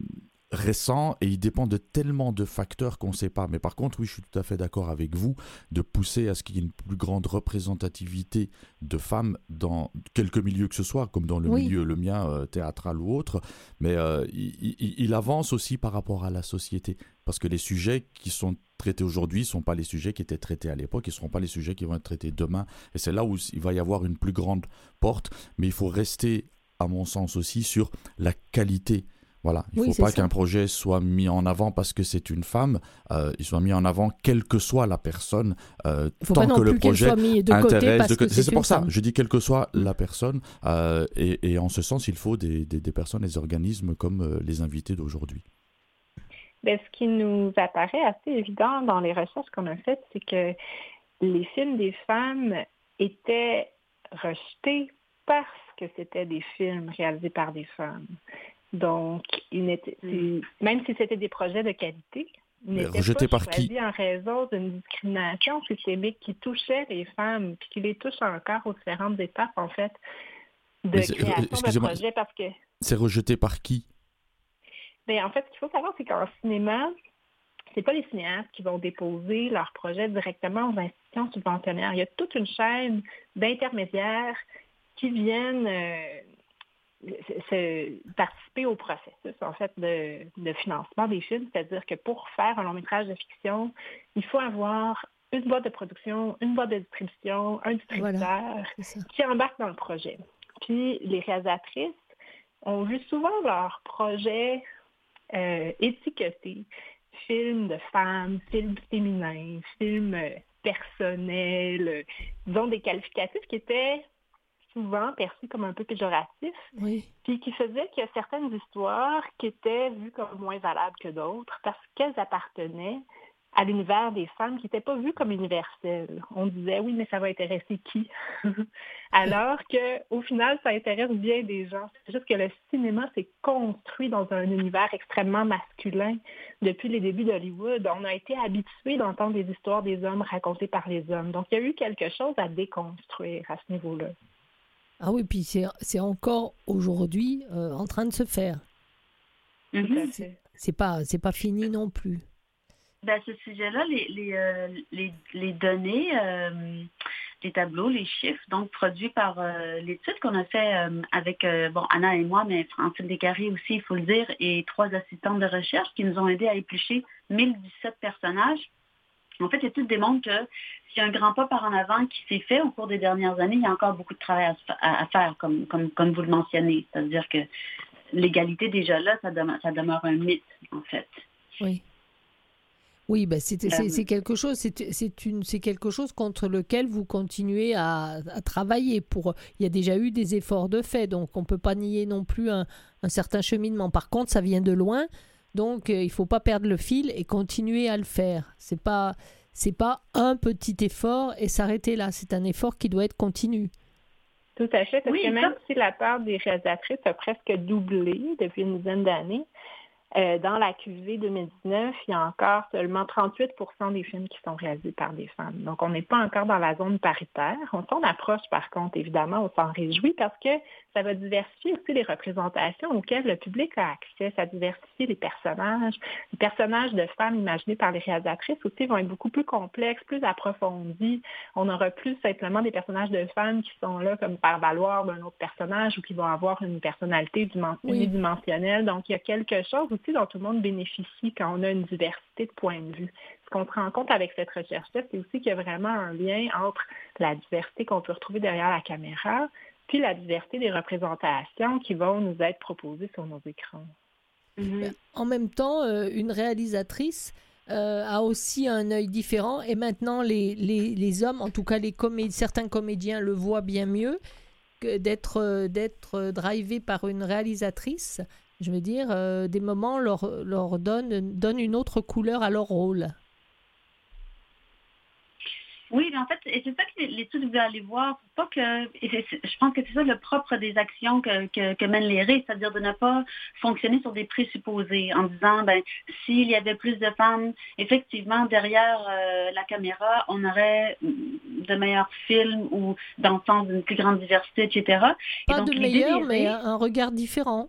récent et il dépend de tellement de facteurs qu'on ne sait pas. Mais par contre, oui, je suis tout à fait d'accord avec vous de pousser à ce qu'il y ait une plus grande représentativité de femmes dans quelques milieux que ce soit, comme dans le oui. milieu, le mien, euh, théâtral ou autre. Mais euh, il, il, il avance aussi par rapport à la société. Parce que les sujets qui sont traités aujourd'hui ne sont pas les sujets qui étaient traités à l'époque, ils ne seront pas les sujets qui vont être traités demain. Et c'est là où il va y avoir une plus grande porte. Mais il faut rester, à mon sens aussi, sur la qualité. Voilà, il ne oui, faut pas ça. Qu'un projet soit mis en avant parce que c'est une femme, euh, il soit mis en avant quelle que soit la personne, euh, tant que le projet intéresse. De... C'est, c'est pour ça, femme. Je dis quelle que soit la personne, euh, et, et en ce sens, il faut des, des, des personnes, des organismes comme euh, les invités d'aujourd'hui. Bien, ce qui nous apparaît assez évident dans les recherches qu'on a faites, c'est que les films des femmes étaient rejetés parce que c'était des films réalisés par des femmes. Donc, il n'était, mm. même si c'était des projets de qualité, ils n'étaient rejetés pas par choisis qui? En raison d'une discrimination systémique qui touchait les femmes, puis qui les touche encore aux différentes étapes, en fait, de création de projets. Parce que c'est rejeté par qui? Bien, en fait, ce qu'il faut savoir, c'est qu'en cinéma, c'est pas les cinéastes qui vont déposer leurs projets directement aux institutions subventionnaires. Il y a toute une chaîne d'intermédiaires qui viennent... Euh, C'est participer au processus, en fait, de, de financement des films. C'est-à-dire que pour faire un long métrage de fiction, il faut avoir une boîte de production, une boîte de distribution, un distributeur voilà, qui embarque dans le projet. Puis les réalisatrices ont vu souvent leurs projets euh, étiquetés, films de femmes, films féminins, films euh, personnels, euh, disons des qualificatifs qui étaient souvent perçus comme un peu péjoratifs, oui. Puis qui faisait qu'il y a certaines histoires qui étaient vues comme moins valables que d'autres parce qu'elles appartenaient à l'univers des femmes qui n'étaient pas vues comme universelles. On disait, oui, mais ça va intéresser qui? Alors qu'au final, ça intéresse bien des gens. C'est juste que le cinéma s'est construit dans un univers extrêmement masculin depuis les débuts d'Hollywood. On a été habitués d'entendre des histoires des hommes racontées par les hommes. Donc, il y a eu quelque chose à déconstruire à ce niveau-là. Ah oui, puis c'est, c'est encore aujourd'hui euh, en train de se faire. Mm-hmm. C'est, c'est, pas, c'est pas fini non plus. Ben, ce sujet-là, les, les, euh, les, les données, euh, les tableaux, les chiffres, donc produits par euh, l'étude qu'on a fait euh, avec euh, bon, Anna et moi, mais Francine Descarrés aussi, il faut le dire, et trois assistantes de recherche qui nous ont aidés à éplucher mille dix-sept personnages. En fait, l'étude démontre que s'il y a un grand pas par en avant qui s'est fait au cours des dernières années, il y a encore beaucoup de travail à, à faire, comme, comme, comme vous le mentionnez. C'est-à-dire que l'égalité, déjà là, ça demeure, ça demeure un mythe, en fait. Oui. Oui, ben c'est, c'est, c'est quelque chose, c'est, c'est, une, c'est quelque chose contre lequel vous continuez à, à travailler. Pour, il y a déjà eu des efforts de fait, donc on ne peut pas nier non plus un, un certain cheminement. Par contre, ça vient de loin, donc euh, il ne faut pas perdre le fil et continuer à le faire. Ce n'est pas, c'est pas un petit effort et s'arrêter là. C'est un effort qui doit être continu. Tout à fait, parce oui, que même ça... si la part des réalisatrices a presque doublé depuis une dizaine d'années, Euh, dans la Q V deux mille dix-neuf, il y a encore seulement trente-huit pour cent des films qui sont réalisés par des femmes. Donc, on n'est pas encore dans la zone paritaire. On s'en approche, par contre, évidemment, on s'en réjouit parce que ça va diversifier aussi les représentations auxquelles le public a accès. Ça diversifie les personnages. Les personnages de femmes imaginés par les réalisatrices aussi vont être beaucoup plus complexes, plus approfondis. On n'aura plus simplement des personnages de femmes qui sont là comme faire valoir d'un autre personnage ou qui vont avoir une personnalité unidimensionnelle. Donc, il y a quelque chose aussi dont tout le monde bénéficie quand on a une diversité de points de vue. Ce qu'on se rend compte avec cette recherche-là, c'est aussi qu'il y a vraiment un lien entre la diversité qu'on peut retrouver derrière la caméra puis la diversité des représentations qui vont nous être proposées sur nos écrans. Mm-hmm. En même temps, euh, une réalisatrice euh, a aussi un œil différent et maintenant les, les, les hommes, en tout cas les comé- certains comédiens le voient bien mieux que d'être, euh, d'être drivé par une réalisatrice. Je veux dire, euh, des moments leur, leur donne, donne une autre couleur à leur rôle. Oui, mais en fait, et c'est ça que l'étude veut aller voir. Pas que, et c'est, je pense que c'est ça le propre des actions que, que, que mènent les ré, c'est-à-dire de ne pas fonctionner sur des présupposés en disant, ben, s'il y avait plus de femmes, effectivement, derrière euh, la caméra, on aurait de meilleurs films ou dans le sens d'une plus grande diversité, et cetera. Pas et donc, de meilleurs, mais un regard différent.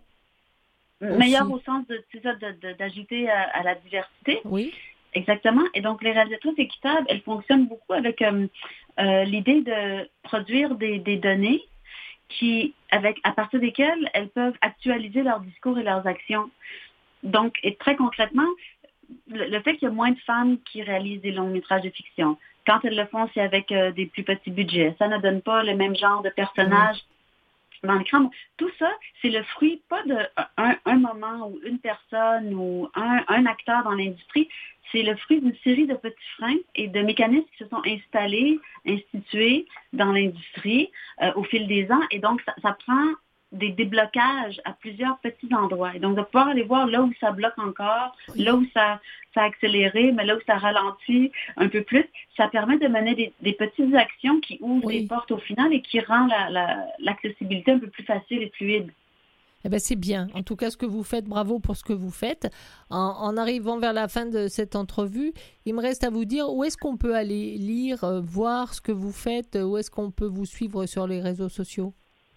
Meilleur au sens de, c'est ça, de, de, d'ajouter à, à la diversité. Oui. Exactement. Et donc, les réalisatrices équitables, elles fonctionnent beaucoup avec euh, euh, l'idée de produire des, des données qui, avec, à partir desquelles elles peuvent actualiser leurs discours et leurs actions. Donc, et très concrètement, le, le fait qu'il y a moins de femmes qui réalisent des longs métrages de fiction, quand elles le font, c'est avec euh, des plus petits budgets. Ça ne donne pas le même genre de personnages. Mmh. Dans l'écran. Tout ça, c'est le fruit pas d'un un, un moment ou une personne ou un, un acteur dans l'industrie, c'est le fruit d'une série de petits freins et de mécanismes qui se sont installés, institués dans l'industrie euh, au fil des ans. Et donc, ça, ça prend des déblocages à plusieurs petits endroits. Et donc, de pouvoir aller voir là où ça bloque encore, oui. là où ça, ça a accéléré, mais là où ça ralentit un peu plus, ça permet de mener des, des petites actions qui ouvrent oui. des portes au final et qui rend la, la, l'accessibilité un peu plus facile et fluide. Eh bien, c'est bien. En tout cas, ce que vous faites, bravo pour ce que vous faites. En, en arrivant vers la fin de cette entrevue, il me reste à vous dire où est-ce qu'on peut aller lire, euh, voir ce que vous faites, où est-ce qu'on peut vous suivre sur les réseaux sociaux?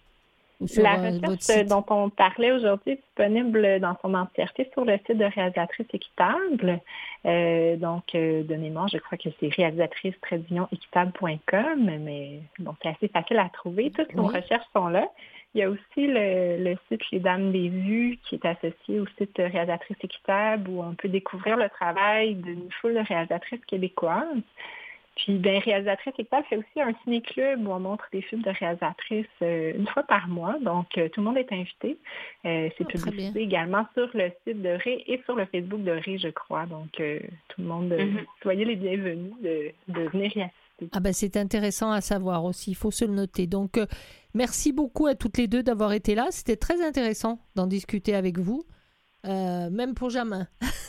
Sur, la recherche euh, dont on parlait aujourd'hui est disponible dans son entièreté sur le site de Réalisatrices équitables. Euh, donc, euh, de mémoire, je crois que c'est réalisatrice équitable point com, mais bon, c'est assez facile à trouver. Toutes nos oui. recherches sont là. Il y a aussi le, le site Les Dames des Vues qui est associé au site Réalisatrices équitables où on peut découvrir le travail d'une foule de réalisatrices québécoises. Puis, bien, Réalisatrices équitables fait aussi un ciné-club où on montre des films de réalisatrices euh, une fois par mois. Donc, euh, tout le monde est invité. Euh, c'est oh, publicité également sur le site de Ré et sur le Facebook de Ré, je crois. Donc, euh, tout le monde, euh, mm-hmm. soyez les bienvenus de, de venir y assister. Ah ben, c'est intéressant à savoir aussi. Il faut se le noter. Donc, euh, merci beaucoup à toutes les deux d'avoir été là. C'était très intéressant d'en discuter avec vous. Euh, même pour Jamin.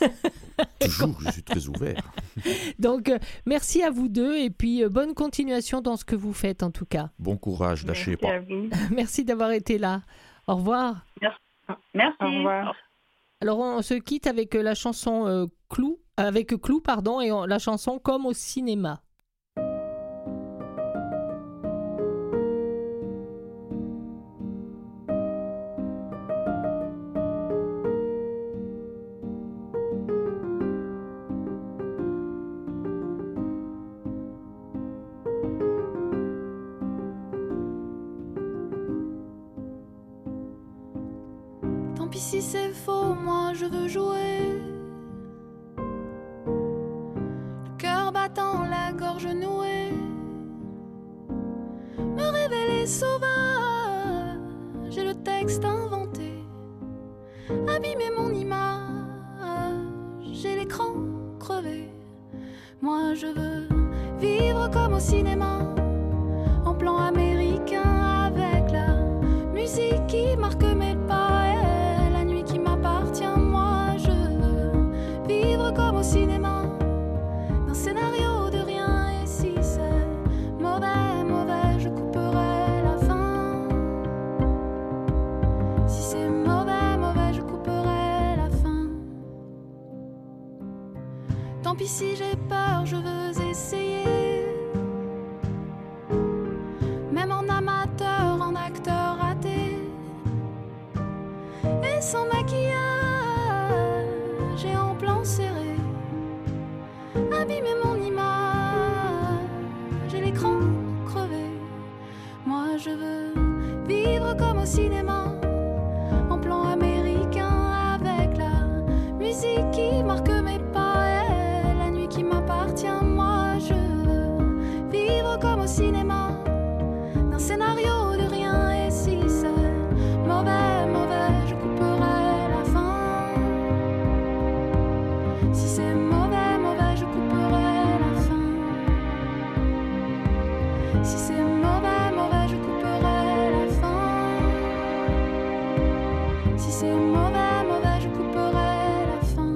Toujours, je suis très ouvert. Donc, euh, merci à vous deux et puis euh, bonne continuation dans ce que vous faites en tout cas. Bon courage, lâchez pas. Merci d'avoir été là. Au revoir. Merci. Merci. Au revoir. Alors, on se quitte avec la chanson euh, Clou, avec Clou, pardon, et on, la chanson Comme au cinéma. Si c'est faux, moi je veux jouer. Le cœur battant, la gorge nouée. Me révéler sauvage, j'ai le texte inventé. Abîmer mon image, j'ai l'écran crevé. Moi je veux vivre comme au cinéma, en plan américain, avec la musique qui marque mes pas. Moi je veux vivre comme au cinéma, d'un scénario de rien. Et si c'est mauvais, mauvais, je couperai la fin. Si c'est mauvais, mauvais, je couperai la fin. puis si j'ai peur, je veux essayer. Même en amateur, en acteur raté. Et sans maquillage et en plan serré, abîmer mon image et l'écran crevé. Moi je veux vivre comme au cinéma, en plan américain, avec la musique qui marque mes pas et la nuit qui m'appartient. Moi je veux vivre comme au cinéma, d'un scénario de rien. Et si c'est mauvais, mauvais, je couperai la fin. Si c'est mauvais, mauvais, je couperai la fin. Si c'est mauvais, mauvais, je couperai la fin. Si c'est mauvais, mauvais, je couperai la fin.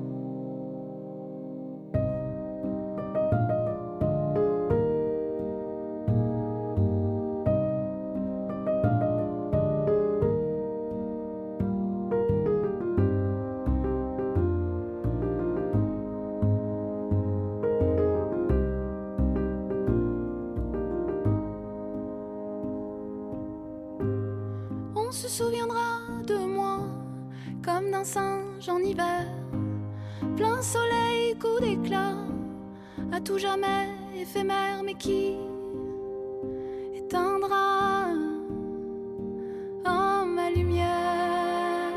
On se souviendra de moi comme d'un singe en hiver, plein soleil, coup d'éclat, à tout jamais éphémère, mais qui éteindra oh, ma lumière.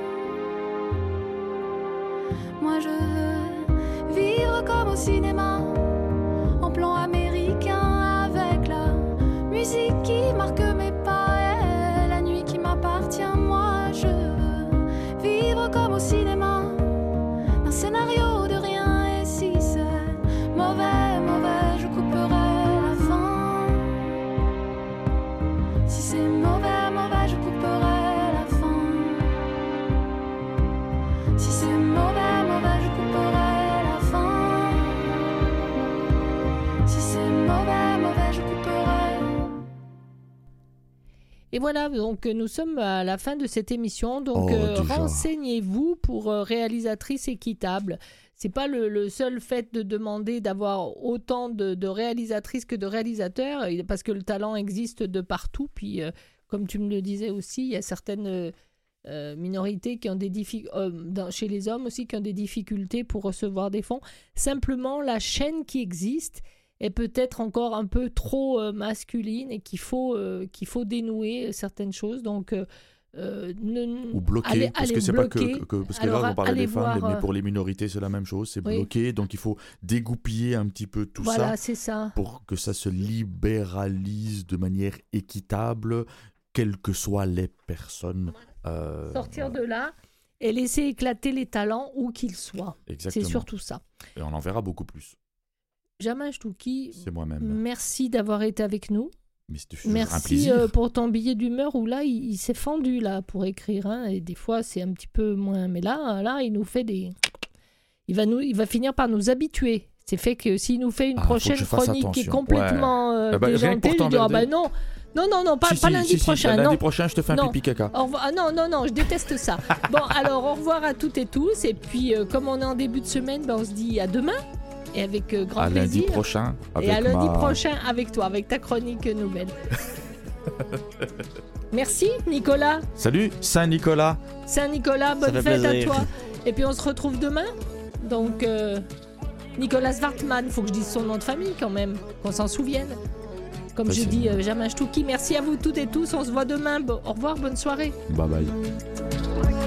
Moi je veux vivre comme au cinéma, en plan américain, avec la musique qui marque mes pas et la nuit qui m'appartient. Moi je veux vivre comme au cinéma, d'un scénario de rien. Et si c'est mauvais, mauvais, je couperai la fin. Si c'est mauvais, mauvais, je couperai la fin. Si c'est mauvais, mauvais, je couperai la fin. Si c'est mauvais, mauvais, je couperai. Et voilà, donc nous sommes à la fin de cette émission. Donc Oh, euh, déjà. renseignez-vous pour euh, réalisatrice équitable. C'est pas le, le seul fait de demander d'avoir autant de, de réalisatrices que de réalisateurs, et- parce que le talent existe de partout. Puis, euh, comme tu me le disais aussi, il y a certaines euh, euh, minorités qui ont des difficultés, chez les hommes aussi, qui ont des difficultés pour recevoir des fonds. Simplement, la chaîne qui existe est peut-être encore un peu trop euh, masculine et qu'il faut, euh, qu'il faut dénouer certaines choses. Donc, euh, euh, ne- Ou bloqué, allez- parce allez que c'est bloquer. pas que, que- parce que Alors, là on parlait allez des femmes, voir, mais euh, pour les minorités c'est la même chose, c'est oui. bloqué, donc il faut dégoupiller un petit peu tout Voilà, ça c'est ça. pour que ça se libéralise de manière équitable, quelles que soient les personnes. Euh, Sortir de là et laisser éclater les talents où qu'ils soient. Exactement. C'est surtout ça. Et on en verra beaucoup plus. Jamal Chtouki, C'est moi-même. merci d'avoir été avec nous. Mais c'est toujours un Merci plaisir. euh, pour ton billet d'humeur où là, il, il s'est fendu là pour écrire. Hein, et des fois, c'est un petit peu moins. Mais là, là, il nous fait des... Il va, nous, il va finir par nous habituer. C'est fait que s'il nous fait une Ah, faut que prochaine je fasse chronique qui est attention. complètement Ouais. euh, Eh ben, rien que déjantée, pour je lui dis, ah t'emmerder. bah non, non, non, non, pas, Si, pas si, lundi si, si, prochain. lundi non. prochain je te fais un Non. pipi caca. Au revoir. Ah non, non, non, je déteste ça. Bon, alors au revoir à toutes et tous. Et puis, euh, comme on est en début de semaine, ben, on se dit à demain. Et avec euh, grand À lundi plaisir. prochain avec Et à lundi ma- prochain avec toi, avec ta chronique nouvelle. Merci, Nicolas. Salut Saint-Nicolas. Saint-Nicolas, bonne fait fête plaisir. à toi. Et puis on se retrouve demain. Donc, euh, Nicolas Wartman, faut que je dise son nom de famille quand même, qu'on s'en souvienne. Comme je Facile. dis, euh, Jamal Chtouki, merci à vous toutes et tous. On se voit demain. Bo- au revoir, bonne soirée. Bye bye.